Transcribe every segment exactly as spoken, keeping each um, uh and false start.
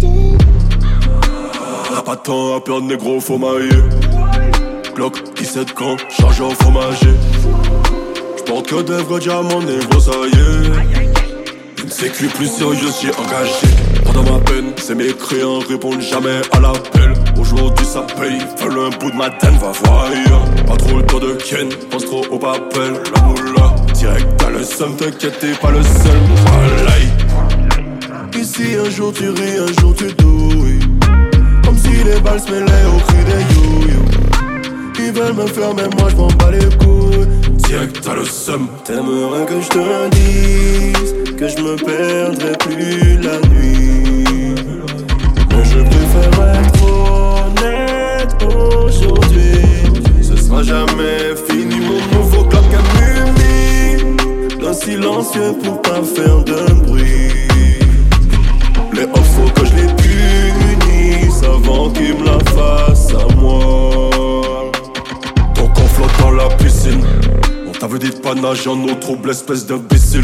T'as pas de temps à perdre, négro, faut mailler. Glock, dix-sept camps, chargé au fromager. J'porte que des vrais diamants, négro, ça y est. Une sécu plus sérieuse, j'ai engagé. Pendant ma peine, ces mécréants répondent jamais à l'appel. Aujourd'hui ça paye, veulent un bout de ma tête, va voir ailleurs. Pas trop le temps de Ken, pense trop au papel. La moula, direct t'as le seum, t'inquiète t'es pas le seul. Voilà. Ici un jour tu ris, un jour tu douilles. Comme si les balles se mêlaient au cri des you-you. Ils veulent me faire mais moi j'm'en bats les couilles. Direct t'as le seum. T'aimerais que je te dise que je me perdrai plus la nuit, mais je préfère être honnête aujourd'hui. Ce sera jamais fini mon nouveau Glock à mumi. D'un silencieux pour pas faire de bruit. Les off faut que je les punisse avant qu'ils me la fassent à moi. Donc on flotte dans la piscine. On t'avait dit de pas nager en eau trouble, espèce d'imbécile.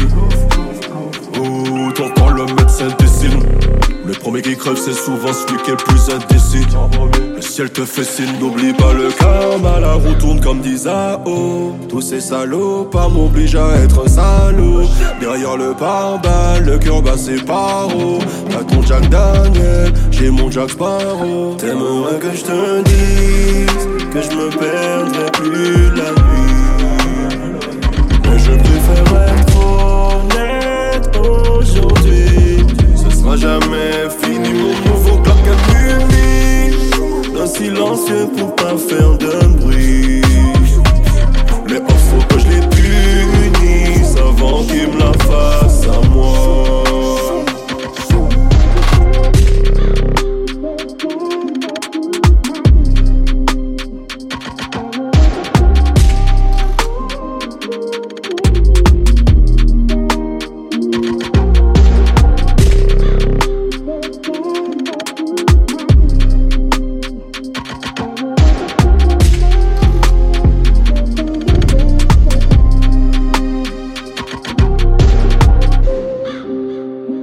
Oh, ton corps le médecin dessine. Le premier qui crève c'est souvent celui qui est le plus indécis. Le ciel te fait signe, n'oublie pas le karma. La roue tourne comme dit Zao. Tous ces salauds pas m'obligent à être un salaud. Derrière le pare-balles, le cœur bat ses barreaux. T'as ton Jack Daniel, j'ai mon Jack Sparrow. T'aimerais que je te dise que je me perdrai plus la nuit, mais je préfère être honnête aujourd'hui. Ce sera jamais fini mon nouveau Glock à mumi. D'un silencieux pour pas faire de bruit. Les off faut que je les punisse avant qu'ils me la fassent à moi.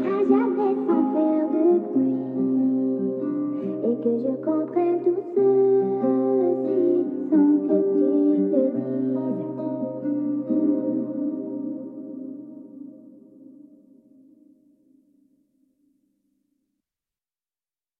Que je comprenne tout seul.